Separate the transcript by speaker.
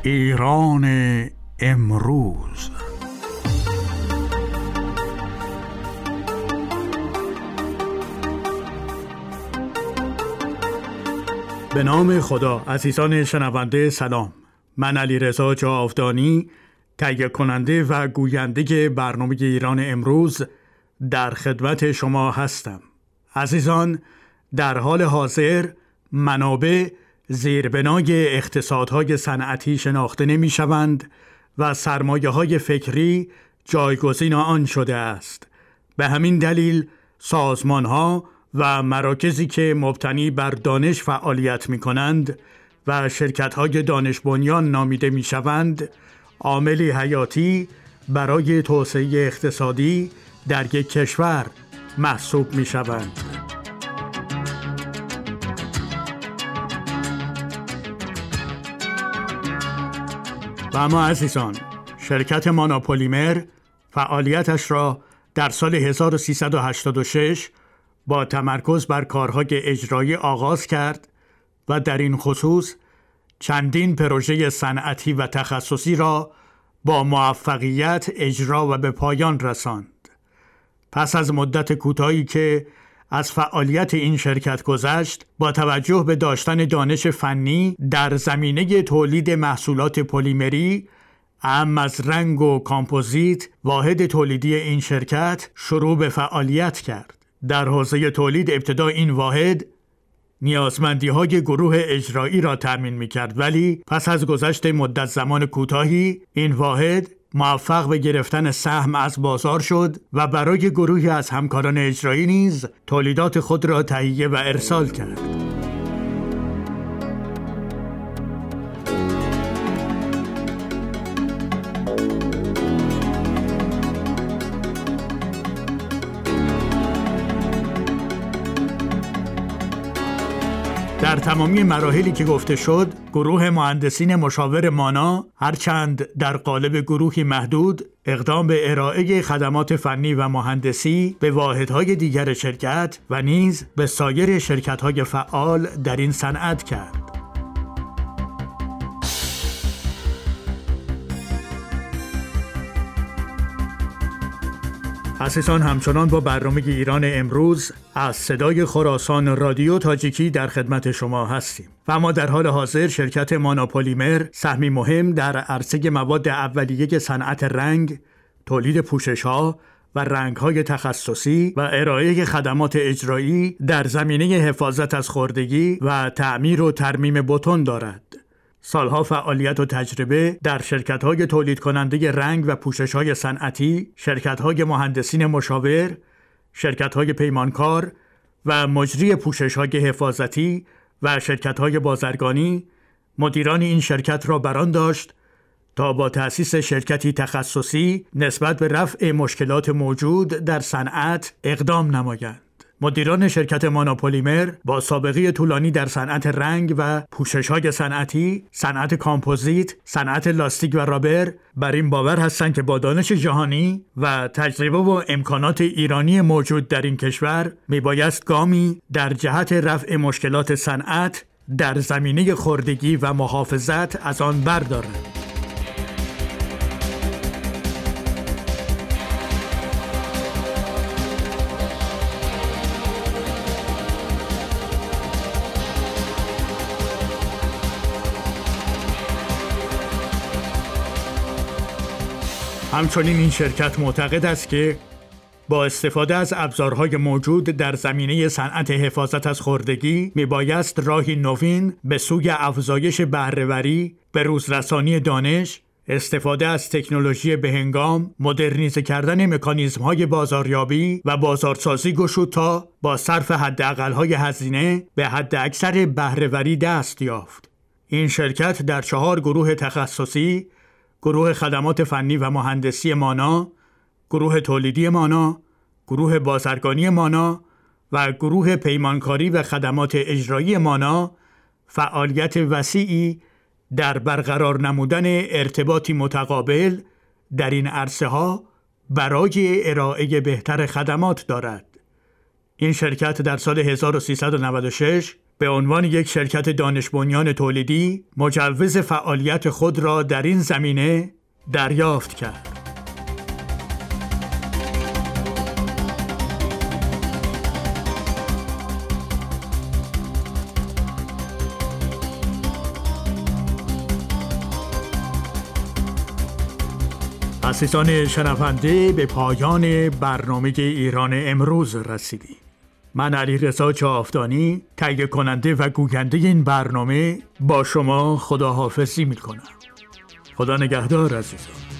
Speaker 1: ایران امروز. به نام خدا. عزیزان شنونده سلام. من علیرضا جاودانی، تهیه کننده و گوینده برنامه ایران امروز در خدمت شما هستم. عزیزان، در حال حاضر منابع زیربنای اقتصادهای صنعتی شناخته نمی‌شوند و سرمایه‌های فکری جایگزین آن شده است. به همین دلیل سازمان‌ها و مراکزی که مبتنی بر دانش فعالیت می‌کنند و شرکت‌های دانش بنیان نامیده می‌شوند، عاملی حیاتی برای توسعه اقتصادی در یک کشور محسوب می‌شوند. و اما عزیزان، شرکت مانا پلیمر فعالیتش را در سال 1386 با تمرکز بر کارهای اجرایی آغاز کرد و در این خصوص چندین پروژه صنعتی و تخصصی را با موفقیت اجرا و به پایان رساند. پس از مدت کوتاهی که از فعالیت این شرکت گذشت، با توجه به داشتن دانش فنی در زمینه تولید محصولات پلیمری اعم از رنگ و کامپوزیت، واحد تولیدی این شرکت شروع به فعالیت کرد. در حوزه تولید ابتدا این واحد نیازمندی‌های گروه اجرایی را تامین می‌کرد، ولی پس از گذشت مدت زمان کوتاهی این واحد موفق به گرفتن سهم از بازار شد و برای گروهی از همکاران اجرایی نیز تولیدات خود را تهیه و ارسال کرد. در تمامی مراحلی که گفته شد، گروه مهندسین مشاور مانا هرچند در قالب گروهی محدود اقدام به ارائه خدمات فنی و مهندسی به واحدهای دیگر شرکت و نیز به سایر شرکت‌های فعال در این صنعت کرد. عزیزان، همچنان با برنامه ایران امروز از صدای خراسان رادیو تاجیکی در خدمت شما هستیم. و ما در حال حاضر شرکت مانا پلیمر سهمی مهم در عرصه مواد اولیه صنعت رنگ، تولید پوشش‌ها و رنگ‌های تخصصی و ارائه خدمات اجرایی در زمینه حفاظت از خوردگی و تعمیر و ترمیم بتن دارد. سالها فعالیت و تجربه در شرکت‌های تولید کننده رنگ و پوشش‌های صنعتی، شرکت‌های مهندسین مشاور، شرکت‌های پیمانکار و مجری پوشش‌های حفاظتی و شرکت‌های بازرگانی، مدیران این شرکت را بران داشت تا با تأسیس شرکتی تخصصی نسبت به رفع مشکلات موجود در صنعت اقدام نمایند. مدیران شرکت مانا پلیمر با سابقه طولانی در صنعت رنگ و پوشش‌های صنعتی، صنعت کامپوزیت، صنعت لاستیک و رابر بر این باور هستند که با دانش جهانی و تجربه و امکانات ایرانی موجود در این کشور میبایست گامی در جهت رفع مشکلات صنعت در زمینه خوردگی و محافظت از آن بردارند. همچنین این شرکت معتقد است که با استفاده از ابزارهای موجود در زمینه صنعت حفاظت از خوردگی میبایست راهی نوین به سوی افزایش بهره‌وری، به روزرسانی دانش، استفاده از تکنولوژی بهنگام، مدرنیزه کردن مکانیزم‌های بازاریابی و بازارسازی گشود تا با صرف حداقل‌های هزینه به حداکثر بهره‌وری دست یافت. این شرکت در 4 گروه تخصصی، گروه خدمات فنی و مهندسی مانا، گروه تولیدی مانا، گروه بازرگانی مانا و گروه پیمانکاری و خدمات اجرایی مانا فعالیت وسیعی در برقرار نمودن ارتباطی متقابل در این عرصه‌ها برای ارائه بهتر خدمات دارد. این شرکت در سال 1396 به عنوان یک شرکت دانش بنیان تولیدی مجوز فعالیت خود را در این زمینه دریافت کرد. عزیزان شنونده، به پایان برنامه ایران امروز رسیدیم. من علیرضا جاودانی، تهیه کننده و گوینده این برنامه، با شما خداحافظی می‌کنم. خدا نگهدار عزیزان.